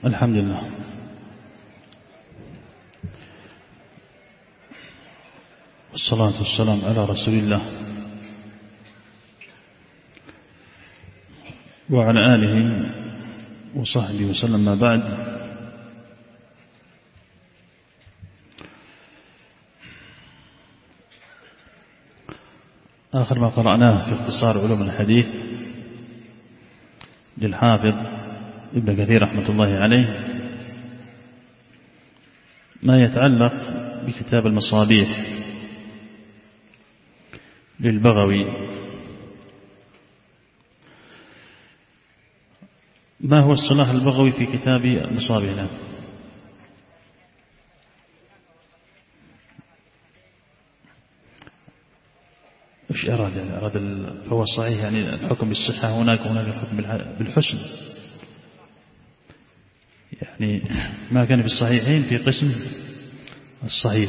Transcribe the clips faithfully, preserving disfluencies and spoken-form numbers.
الحمد لله، والصلاة والسلام على رسول الله وعلى آله وصحبه وسلم. ما بعد، آخر ما قرأناه في اختصار علوم الحديث للحافظ ابن كثير رحمة الله عليه ما يتعلق بكتاب المصابيح للبغوي. ما هو الصلاح البغوي في كتاب المصابيح؟ ايش أراد يعني؟ أراد فهو الصحيح يعني الحكم بالصحة هناك وهناك الحكم بالحسن، يعني ما كان في الصحيحين في قسم الصحيح،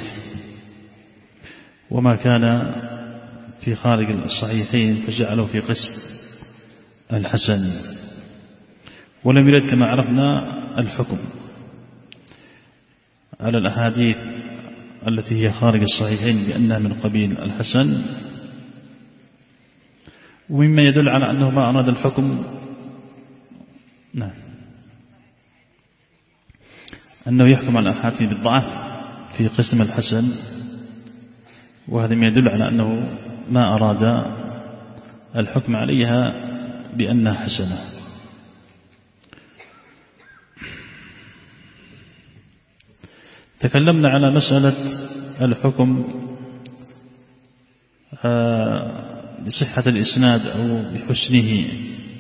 وما كان في خارج الصحيحين فجعله في قسم الحسن. ولم يرد كما عرفنا الحكم على الأحاديث التي هي خارج الصحيحين بأنها من قبيل الحسن، ومما يدل على أنه ما أراد الحكم نعم أنه يحكم على الأحاديث بالضعف في قسم الحسن، وهذا ما يدل على أنه ما أراد الحكم عليها بأنها حسنة. تكلمنا على مسألة الحكم بصحة الإسناد أو بحسنه،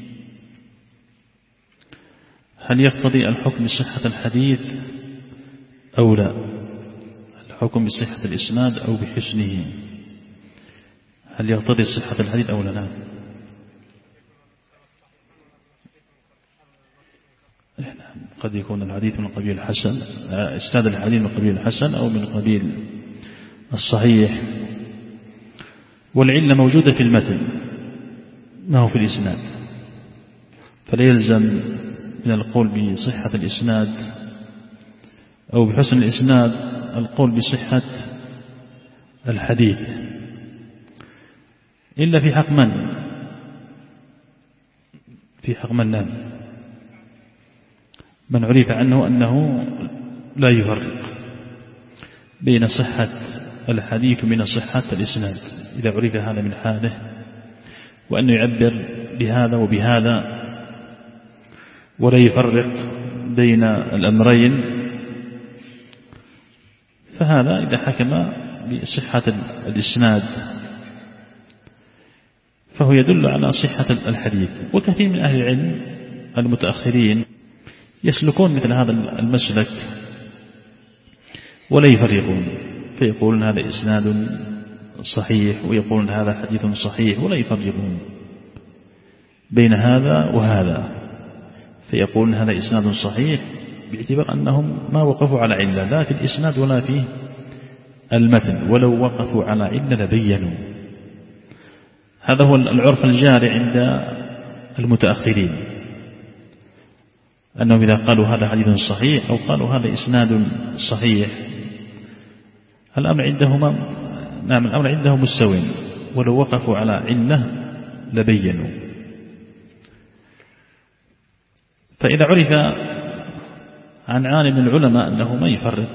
هل يقتضي الحكم بصحة الحديث أو لا؟ الحكم بصحة الإسناد أو بحسنه هل يقتضي صحة الحديث أو لا؟ لا، قد يكون الحديث من قبيل الحسن، إسناد الحديث من قبيل الحسن أو من قبيل الصحيح، والعلة موجودة في المتن ما هو في الإسناد، فلا يلزم من القول بصحة الإسناد أو بحسن الإسناد القول بصحة الحديث، إلا في حق من في حق من نام من عرف عنه أنه لا يفرق بين صحة الحديث ومن صحة الإسناد، إذا عرف هذا من حاله وأنه يعبر بهذا وبهذا ولا يفرق بين الأمرين، فهذا إذا حكم بصحة الإسناد فهو يدل على صحة الحديث. وكثير من أهل العلم المتأخرين يسلكون مثل هذا المسلك ولا يفرقون، فيقولون هذا إسناد صحيح ويقولون هذا حديث صحيح، ولا يفرقون بين هذا وهذا، فيقولون هذا إسناد صحيح باعتبار أنهم ما وقفوا على علة لا في الإسناد ولا في المتن، ولو وقفوا على علة لبينوا. هذا هو العرف الجاري عند المتأخرين، أنهم إذا قالوا هذا حديث صحيح أو قالوا هذا إسناد صحيح الأمر عندهما نعم الأمر عندهم مستوٍ، ولو وقفوا على علة لبينوا. فإذا عرف عن عالم من العلماء أنه ما يفرق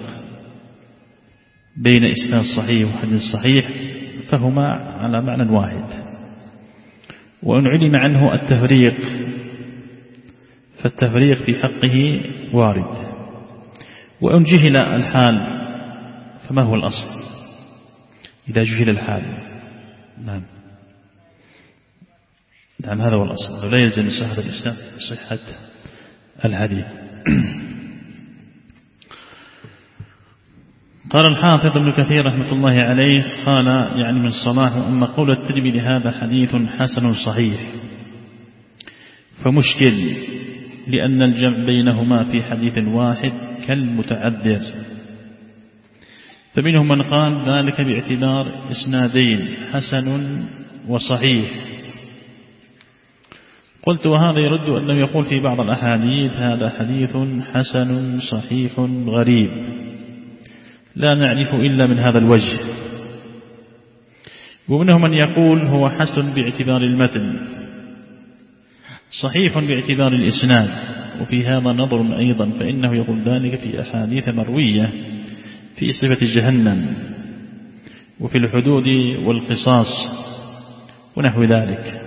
بين إسناد صحيح وحديث صحيح فهما على معنى واحد، وإن علم عنه التفريق فالتفريق في حقه وارد، وإن جهل الحال فما هو الأصل إذا جهل الحال؟ نعم نعم هذا هو الأصل، لا يلزم صحة الإسناد صحة الحديث. قال الحافظ ابن كثير رحمة الله عليه قال يعني من صلاح: أما قول الترمذي هذا حديث حسن صحيح فمشكل، لأن الجمع بينهما في حديث واحد كالمتعذر، فمنهم من قال ذلك باعتبار إسنادين حسن وصحيح، قلت وهذا يرد أنه يقول في بعض الأحاديث هذا حديث حسن صحيح غريب لا نعرف إلا من هذا الوجه، ومنهم من يقول هو حسن باعتبار المتن صحيح باعتبار الإسناد، وفي هذا نظر أيضا، فإنه يقول ذلك في أحاديث مروية في صفة جهنم وفي الحدود والقصاص ونحو ذلك.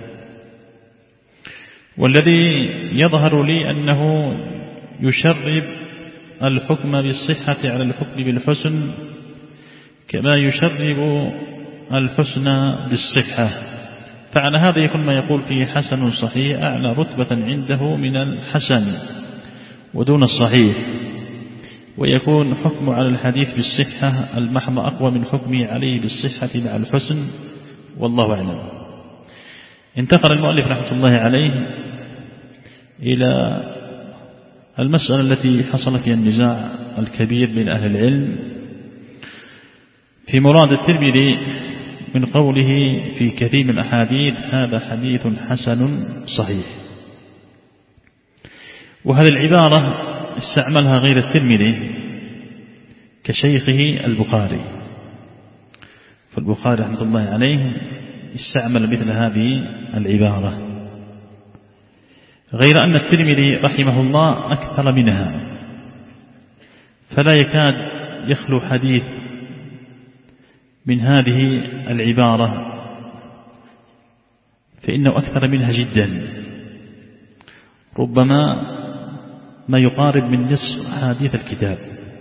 والذي يظهر لي أنه يشرب الحكم بالصحة على الحكم بالحسن كما يشرب الحسن بالصحة، فعلى هذا يكون ما يقول فيه حسن صحيح أعلى رتبة عنده من الحسن ودون الصحيح، ويكون حكم على الحديث بالصحة المحض أقوى من حكمه عليه بالصحة مع الحسن، والله أعلم. انتقل المؤلف رحمة الله عليه إلى المسألة التي حصل فيها النزاع الكبير بين أهل العلم في مراد الترمذي من قوله في كثير من الأحاديث هذا حديث حسن صحيح. وهذه العبارة استعملها غير الترمذي كشيخه البخاري، فالبخاري رحمة الله عليه استعمل مثل هذه العبارة، غير أن الترمذي رحمه الله أكثر منها، فلا يكاد يخلو حديث من هذه العبارة، فإنه أكثر منها جدا، ربما ما يقارب من نصف أحاديث الكتاب.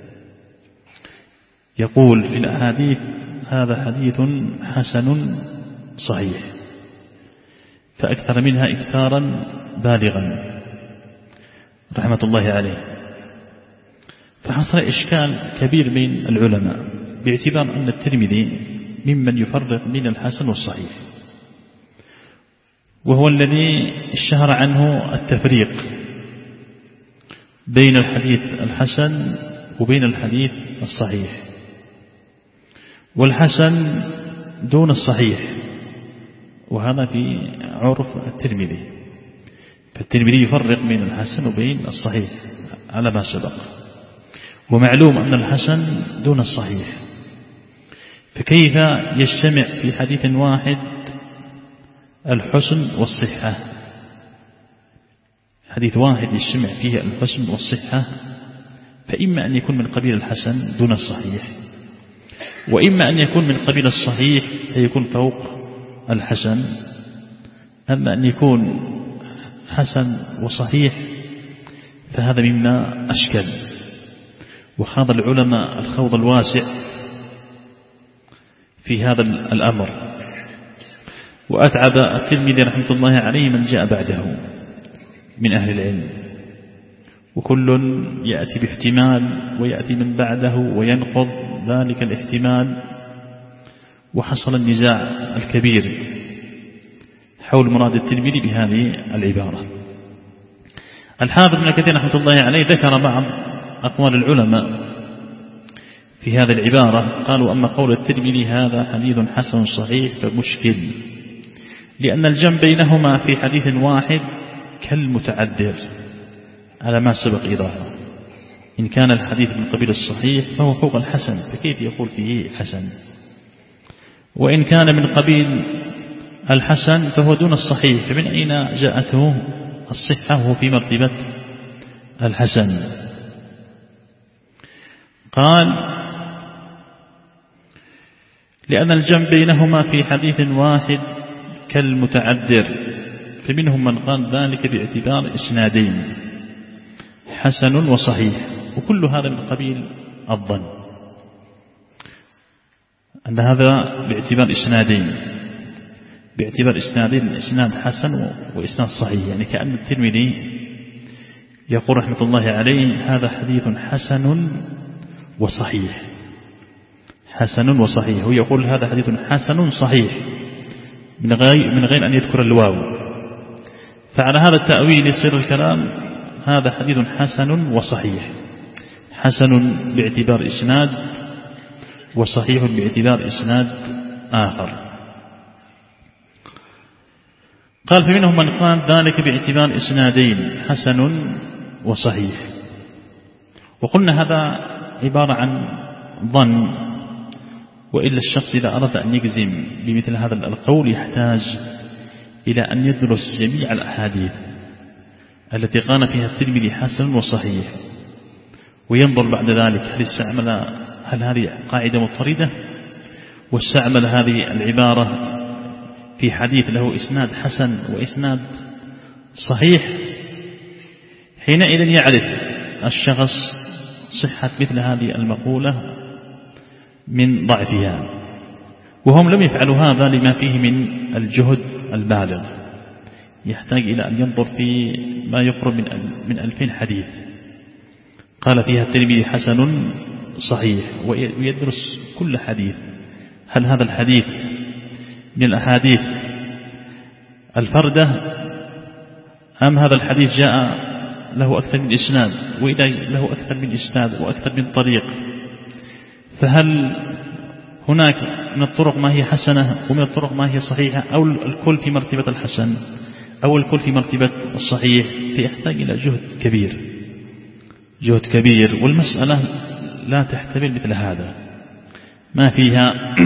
يقول في الأحاديث هذا حديث حسن صحيح، فأكثر منها إكثارا بالغا رحمة الله عليه. فحصل إشكال كبير بين العلماء باعتبار أن الترمذي ممن يفرق بين الحسن والصحيح، وهو الذي اشتهر عنه التفريق بين الحديث الحسن وبين الحديث الصحيح، والحسن دون الصحيح، وهذا في عرف الترمذي، فالترمذي يفرق بين الحسن وبين الصحيح على ما سبق، ومعلوم أن الحسن دون الصحيح، فكيف يجتمع في حديث واحد الحسن والصحة؟ حديث واحد يجتمع فيه الحسن والصحة، فإما أن يكون من قبيل الحسن دون الصحيح، وإما أن يكون من قبيل الصحيح فيكون فوق الحسن. أما أن يكون حسن وصحيح فهذا مما أشكل، وخاض العلماء الخوض الواسع في هذا الأمر، وأتعب الترمذي رحمة الله عليه من جاء بعده من أهل العلم، وكل يأتي باحتمال ويأتي من بعده وينقض ذلك الاحتمال، وحصل النزاع الكبير حول مراد الترمذي بهذه العبارة. الحافظ ابن كثير رحمة الله عليه ذكر بعض أقوال العلماء في هذه العبارة، قالوا أما قول الترمذي هذا حديث حسن صحيح فمشكل، لأن الجمع بينهما في حديث واحد كالمتعذر على ما سبق إيضاحه. إن كان الحديث من قبيل الصحيح فهو فوق الحسن، فكيف يقول فيه حسن؟ وإن كان من قبيل الحسن فهو دون الصحيح، فمن أين جاءته الصحة وهو في مرتبة الحسن؟ قال لأن الجمع بينهما في حديث واحد كالمتعذر، فمنهم من قال ذلك باعتبار إسنادين حسن وصحيح، وكل هذا من قبيل الظن أن هذا باعتبار إسنادين، باعتبار إسنادين، إسناد حسن وإسناد صحيح، يعني كأن الترمذي يقول رحمة الله عليه هذا حديث حسن وصحيح، حسن وصحيح، هو يقول هذا حديث حسن صحيح من غير من غير أن يذكر الواو، فعلى هذا التأويل يصير الكلام هذا حديث حسن وصحيح، حسن باعتبار إسناد وصحيح باعتبار إسناد آخر. قال فمنهم من قال ذلك باعتبار إسنادين حسن وصحيح. وقلنا هذا عبارة عن ظن، وإلا الشخص إذا أراد أن يجزم بمثل هذا القول يحتاج إلى أن يدرس جميع الأحاديث التي قال فيها الترمذي حسن وصحيح، وينظر بعد ذلك هل استعمل هل هذه قاعدة مضطردة واستعمل هذه العبارة في حديث له إسناد حسن وإسناد صحيح. حينئذ يعرف الشخص صحة مثل هذه المقولة من ضعفها، وهم لم يفعلوا هذا لما فيه من الجهد البالغ، يحتاج إلى أن ينظر في ما يقرب من من ألفين حديث قال فيها الترمذي حسن صحيح، ويدرس كل حديث هل هذا الحديث من الأحاديث الفردة أم هذا الحديث جاء له أكثر من إسناد، وإذا له أكثر من إسناد وأكثر من طريق فهل هناك من الطرق ما هي حسنة ومن الطرق ما هي صحيحة، أو الكل في مرتبة الحسن أو الكل في مرتبة الصحيح. فيحتاج إلى جهد كبير جهد كبير والمسألة لا تحتمل مثل هذا، ما فيها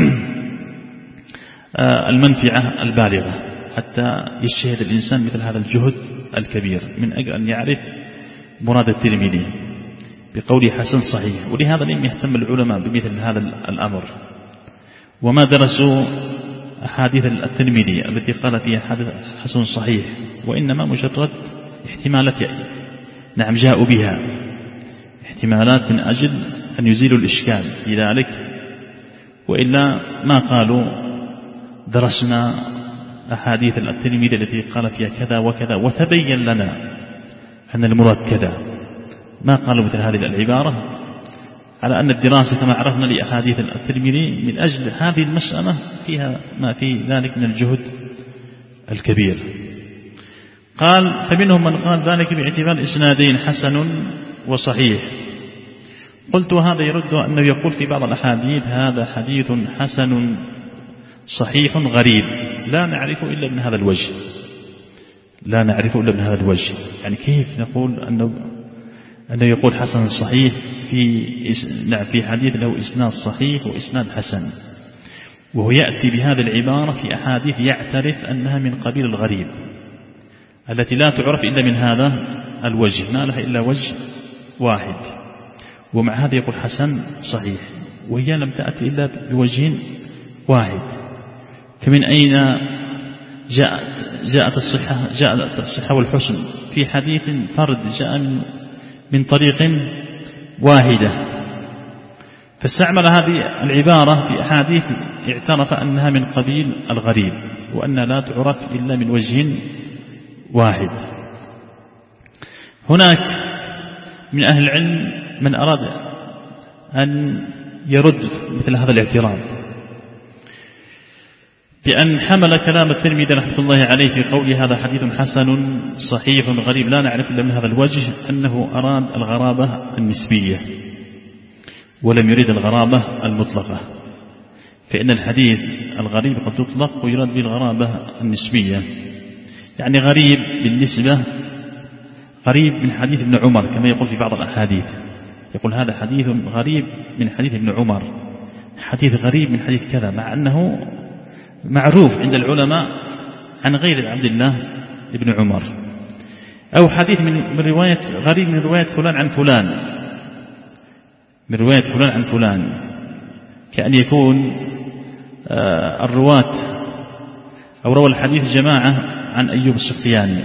المنفعة البالغة حتى يجتهد الإنسان مثل هذا الجهد الكبير من أجل أن يعرف مراد الترمذي بقوله حسن صحيح. ولهذا لم يهتم العلماء بمثل هذا الأمر، وما درسوا أحاديث الترمذي التي قال فيها حسن صحيح، وإنما مجرد احتمالات، نعم جاءوا بها احتمالات من أجل أن يزيلوا الإشكال في ذلك، وإلا ما قالوا درسنا أحاديث الترمذي التي قال فيها كذا وكذا وتبين لنا أن المراد كذا. ما قالوا مثل هذه العبارة، على أن الدراسة كما عرفنا لأحاديث الترمذي من أجل هذه المسألة فيها ما في ذلك من الجهد الكبير. قال فمنهم من قال ذلك باعتبار إسنادين حسن وصحيح. قلت هذا يرد أنه يقول في بعض الأحاديث هذا حديث حسن صحيح غريب لا نعرفه إلا من هذا الوجه، لا نعرفه إلا من هذا الوجه. يعني كيف نقول أنه أنه يقول حسن صحيح في في حديث له إسناد صحيح وإسناد حسن، وهو يأتي بهذه العبارة في أحاديث يعترف أنها من قبيل الغريب التي لا تعرف إلا من هذا الوجه، ما لها إلا وجه واحد، ومع هذا يقول حسن صحيح وهي لم تأتي إلا بوجه واحد. فمن أين جاءت جاءت الصحة جاءت الصحة والحسن في حديث فرد جاء من من طريق واحدة؟ فاستعمل هذه العبارة في أحاديث اعترف أنها من قبيل الغريب وأنها لا تعرف إلا من وجه واحد. هناك من أهل العلم من أراد أن يرد مثل هذا الاعتراض بأن حمل كلام الترمذي رحمة الله عليه في قول هذا حديث حسن صحيح غريب لا نعرف إلا من هذا الوجه أنه أراد الغرابة النسبية ولم يريد الغرابة المطلقة، فإن الحديث الغريب قد تطلق ويراد به الغرابة النسبية، يعني غريب بالنسبة غريب من حديث ابن عمر كما يقول في بعض الأحاديث، يقول هذا حديث غريب من حديث ابن عمر، حديث غريب من حديث كذا، مع أنه معروف عند العلماء عن غير عبد الله ابن عمر. أو حديث من رواية غريب من رواية فلان عن فلان، من رواية فلان عن فلان، كأن يكون الرواة أو روى الحديث جماعة عن أيوب السختياني،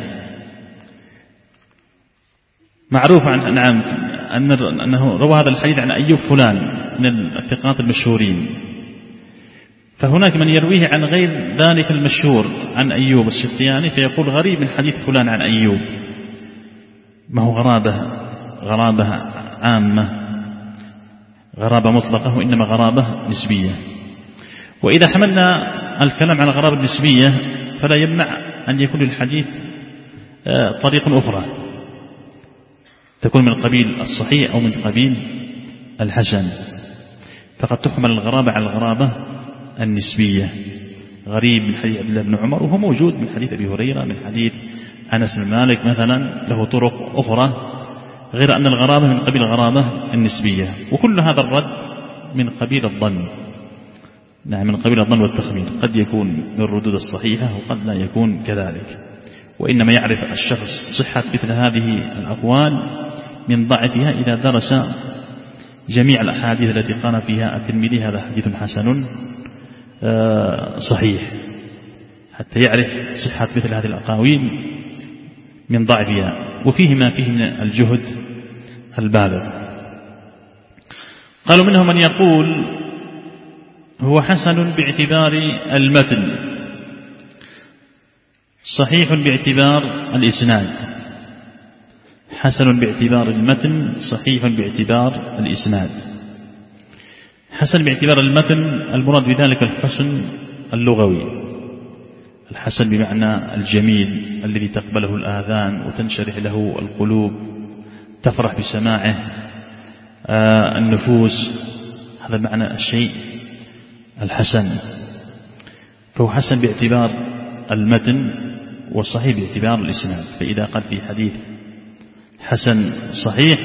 معروف عن نعم أنه روى هذا الحديث عن أيوب فلان من الثقات المشهورين، فهناك من يرويه عن غير ذلك المشهور عن أيوب السختياني فيقول غريب من حديث فلان عن أيوب، ما هو غرابة غرابة عامة غرابة مطلقة وإنما غرابة نسبية. وإذا حملنا الكلام على الغرابة النسبية فلا يمنع أن يكون للحديث طريق أخرى تكون من قبيل الصحيح أو من قبيل الحسن، فقد تحمل الغرابة على الغرابة النسبية غريب من حديث عبد الله بن عمر، وهو موجود من حديث أبي هريرة، من حديث أنس بن مالك مثلا، له طرق أخرى، غير أن الغرابة من قبيل الغرابة النسبية. وكل هذا الرد من قبيل الظن، نعم من قبيل الظن والتخمين، قد يكون من الردود الصحيحة وقد لا يكون كذلك. وإنما يعرف الشخص صحة مثل هذه الأقوال من ضعفها إذا درس جميع الأحاديث التي قال فيها الترمذي هذا حديث حسن صحيح، حتى يعرف صحة مثل هذه الأقاويل من ضعفها، وفيه ما فيه من الجهد البالغ. قالوا منهم من يقول هو حسن باعتبار المتن، صحيح باعتبار الإسناد. حسن باعتبار المتن، صحيح باعتبار الإسناد. حسن باعتبار المتن المراد بذلك الحسن اللغوي، الحسن بمعنى الجميل الذي تقبله الآذان وتنشرح له القلوب، تفرح بسماعه آه النفوس، هذا معنى الشيء الحسن. فهو حسن باعتبار المتن وصحيح باعتبار الإسناد. فإذا قال في حديث حسن صحيح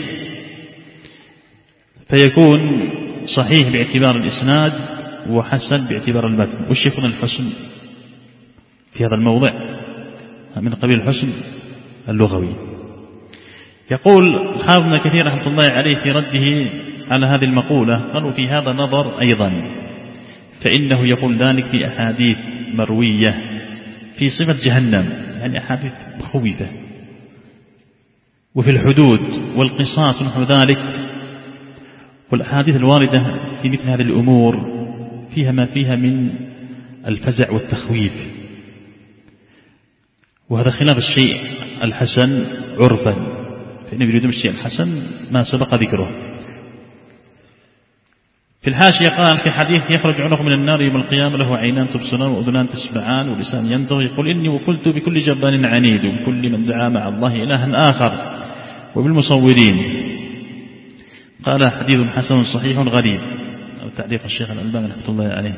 فيكون صحيح باعتبار الإسناد وحسن باعتبار المتن. وش يكون الحسن في هذا الموضع؟ من قبيل الحسن اللغوي. يقول حافظ ابن كثير رحمة الله عليه في رده على هذه المقولة، قالوا في هذا نظر أيضا، فإنه يقول ذلك في أحاديث مروية في صفة جهنم، يعني أحاديث خوفة، وفي الحدود والقصاص ونحو ذلك. والأحاديث الواردة في مثل هذه الأمور فيها ما فيها من الفزع والتخويف، وهذا خلاف الشيء الحسن عرفا، فإنه يريدون الشيء الحسن ما سبق ذكره. في الحاشية قال في حديث يخرج عنق من النار يوم القيامة له عينان تبصران وأذنان تسمعان ولسان ينطق، يقول إني وقلت بكل جبان عنيد وبكل من دعا مع الله إلها آخر وبالمصورين. قال حديث حسن صحيح غريب، تعليق الشيخ الألباني رحمة الله عليه.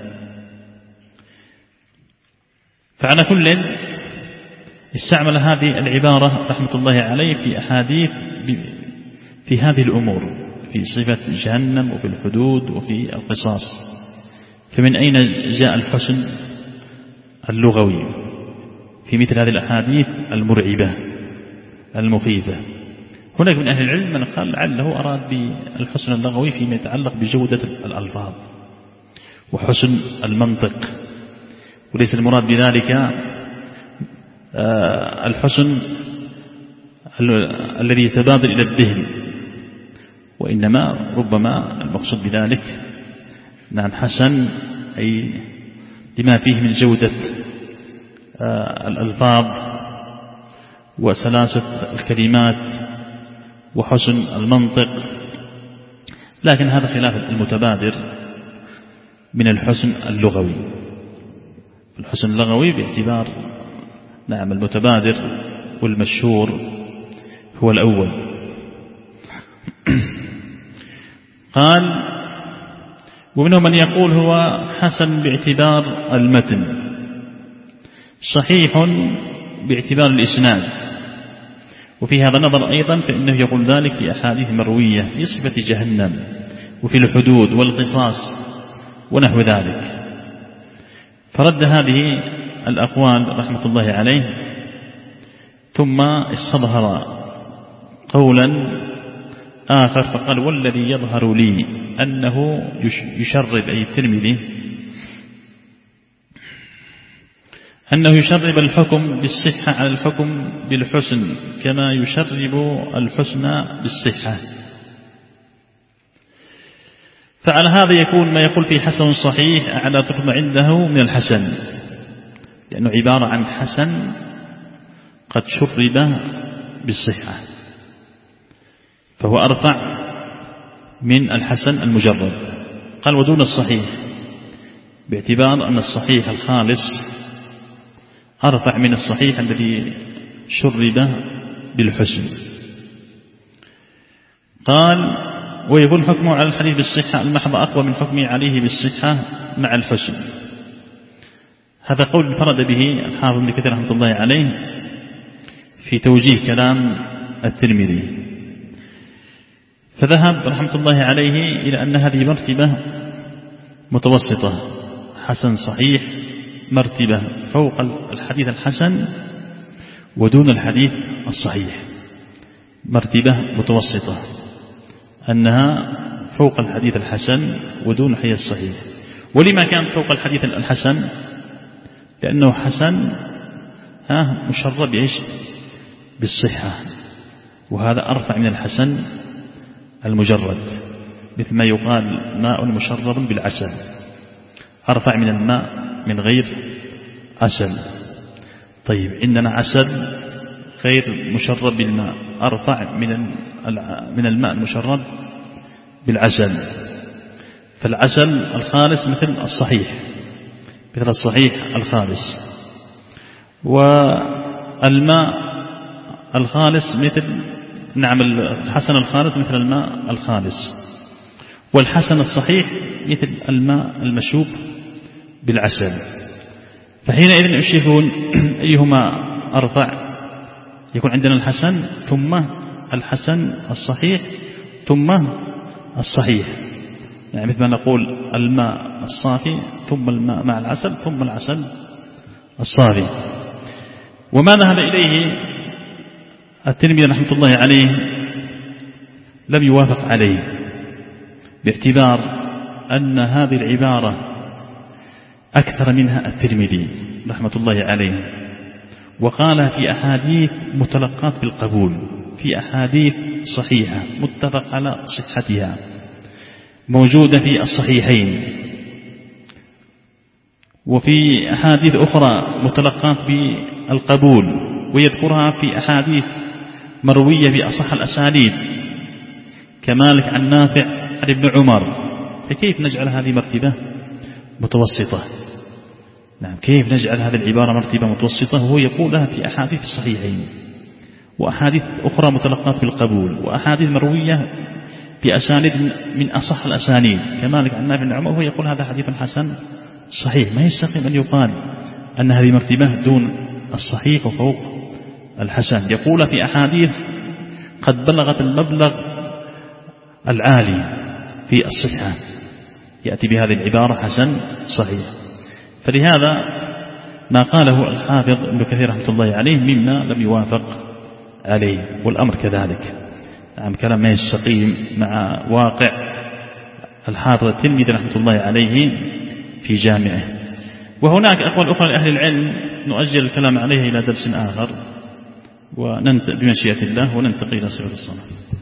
فعلى كل استعمل هذه العبارة رحمة الله عليه في أحاديث في هذه الأمور، في صفة جهنم وفي الحدود وفي القصاص. فمن أين جاء الحسن اللغوي في مثل هذه الأحاديث المرعبة المخيفة؟ هناك من أهل العلم من قال لعله أراد بالحسن اللغوي فيما يتعلق بجودة الألفاظ وحسن المنطق، وليس المراد بذلك الحسن الذي يتبادر إلى الذهن، وإنما ربما المقصود بذلك نعم حسن أي لما فيه من جودة الألفاظ وسلاسة الكلمات وحسن المنطق. لكن هذا خلاف المتبادر من الحسن اللغوي. الحسن اللغوي باعتبار نعم المتبادر والمشهور هو الأول. قال ومنهم من يقول هو حسن باعتبار المتن، صحيح باعتبار الإسناد. وفي هذا النظر أيضا فإنه يقول ذلك في أحاديث مروية في صفة جهنم وفي الحدود والقصاص ونحو ذلك. فرد هذه الأقوال رحمة الله عليه، ثم استظهر قولا آخر فقال والذي يظهر لي أنه يشرب أي الترمذي أنه يشرب الحكم بالصحة على الحكم بالحسن كما يشرب الحسن بالصحة. فعلى هذا يكون ما يقول في حسن صحيح أعلى تقم عنده من الحسن، لأنه عبارة عن حسن قد شرب بالصحة، فهو أرفع من الحسن المجرد. قال ودون الصحيح، باعتبار أن الصحيح الخالص أرفع من الصحيح الذي شرب بالحسن. قال ويكون حكمه على الحديث بالصحة المحض أقوى من حكمه عليه بالصحة مع الحسن. هذا قول انفرد به الحافظ ابن كثير رحمة الله عليه في توجيه كلام الترمذي، فذهب رحمة الله عليه إلى أن هذه مرتبة متوسطة، حسن صحيح مرتبة فوق الحديث الحسن ودون الحديث الصحيح، مرتبة متوسطة أنها فوق الحديث الحسن ودون الحديث الصحيح. ولما كانت فوق الحديث الحسن؟ لأنه حسن ها مشرب إيش بالصحة، وهذا أرفع من الحسن المجرد، مثل ما يقال ماء مشرب بالعسل، أرفع من الماء من غير عسل. طيب عندنا عسل غير مشرب بالماء أرفع من من الماء المشرب بالعسل، فالعسل الخالص مثل الصحيح، مثل الصحيح الخالص، والماء الخالص مثل نعم الحسن الخالص مثل الماء الخالص، والحسن الصحيح مثل الماء المشوب بالعسل. فحينئذ يشوفون أيهما أرفع، يكون عندنا الحسن ثم الحسن الصحيح ثم الصحيح، يعني مثل ما نقول الماء الصافي ثم الماء مع العسل ثم العسل الصافي. وما ذهب إليه الترمذي رحمة الله عليه لم يوافق عليه، باعتبار أن هذه العبارة أكثر منها الترمذي رحمة الله عليه، وقال في أحاديث متلقات بالقبول، في أحاديث صحيحة متفق على صحتها موجودة في الصحيحين، وفي أحاديث أخرى متلقات بالقبول، ويذكرها في أحاديث مروية بأصح الأسانيد كمالك عن نافع عن ابن عمر. فكيف نجعل هذه مرتبة متوسطة؟ نعم، كيف نجعل هذه العبارة مرتبة متوسطة وهو يقولها في أحاديث الصحيحين وأحاديث أخرى متلقات بالقبول وأحاديث مروية بأسانيد من أصح الأسانيد كمالك عن نافع عن عمر، وهو يقول هذا حديث حسن صحيح؟ ما يستقيم أن يقال أن هذه مرتبة دون الصحيح وفوق الحسن. يقول في أحاديث قد بلغت المبلغ العالي في الصحة، يأتي بهذه العبارة حسن صحيح. فلهذا ما قاله الحافظ ابن كثير رحمة الله عليه مما لم يوافق عليه، والأمر كذلك. نعم، كلام ما يستقيم مع واقع الحافظ الترمذي رحمة الله عليه في جامعه. وهناك أقوال أخرى لأهل العلم نؤجل الكلام عليها إلى درس آخر، وننتقل بمشيئة الله وننتقل إلى صفة الصلاة.